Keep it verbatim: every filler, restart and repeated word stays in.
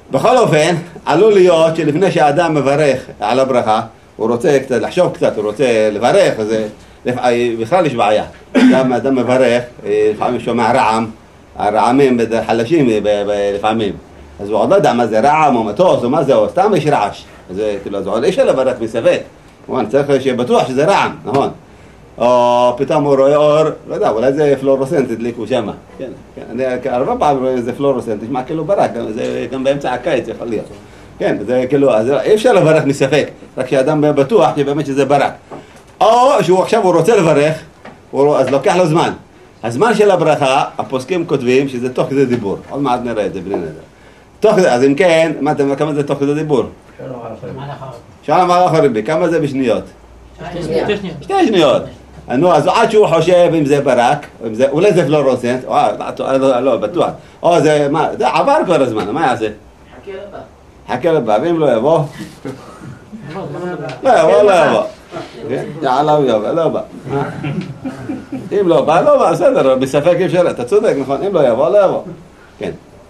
בכל אופן, עלול להיות שלפני שהאדם מברך על הברכה, הוא רוצה קצת, לחשוב קצת, הוא רוצה לברך, וזה, בכלל יש בעיה. אדם, אדם מברך, לפעמים שומע רעם, הרעמים חלשים לפעמים. אז הוא עוד לא יודע מה זה רעם או מטוס או מה זה, או סתם יש רעש. אז כאילו, אז עוד אי אפשר לברך מספק. צריך שיהיה בטוח שזה רעם, נכון? או פתאום הוא רואה אור, לא יודע, אולי זה פלורוסנט, הדליקו שמה. כן, כן, אני הרבה פעם רואה איזה פלורוסנט, נשמע כאילו ברק, זה גם באמצע הקיץ יכול להיות. כן, זה כאילו, אז אי אפשר לברך מספק, רק שהאדם בטוח שבאמת שזה ברק. או שהוא עכשיו הוא רוצה לברך, אז לוקח לו זמן. הזמן של הברכה, הפוסקים כותבים שזה תוך כדי דיבור. עוד מעט נראה את זה, בלי נדע. תוך כדי, אז אם כן, מה אתם, כמה זה תוך כדי דיבור? שלום על החריבי, כמה זה בשניות? שתי שניות. נו, אז עד שהוא חושב אם זה ברק, אולי זה פלורוסנט, לא, בטוח. או זה, מה, זה עבר כבר הזמן, מה יעשה? חכה לבא. חכה לבא, ואם לא יבוא? לא יבוא, לא יבוא. יאללה הוא יבוא, לא בא. אם לא בא, לא בא, בסדר, בספק אפשר, אתה צודק, נכון? אם לא יבוא, לא יבוא. כן.